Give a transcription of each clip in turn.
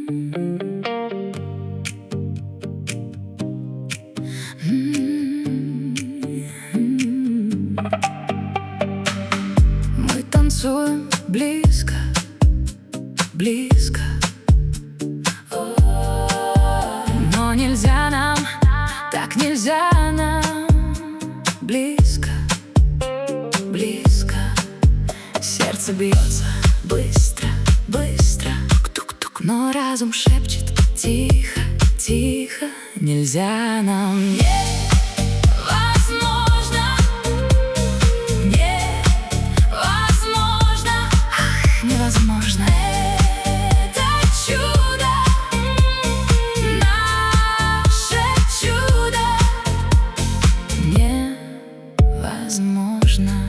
Мы танцуем близко, близко, но нельзя нам, так нельзя нам. Близко, близко, сердце бьется быстро, быстро, тук-тук, но разум шепчет тихо, тихо. Нельзя нам, невозможно, невозможно, ах, невозможно. Это чудо, наше чудо, невозможно.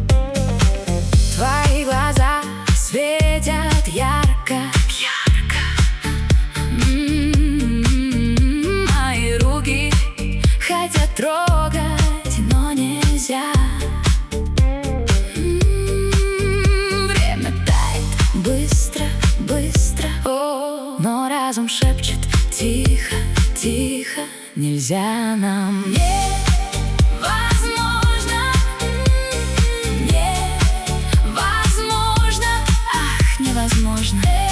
Твои глаза светят ярко, ярко. Мои руки хотят трогать, но нельзя. Время тает быстро, быстро, но разум шепчет тихо, тихо. Нельзя нам, невозможно, невозможно, ах, невозможно.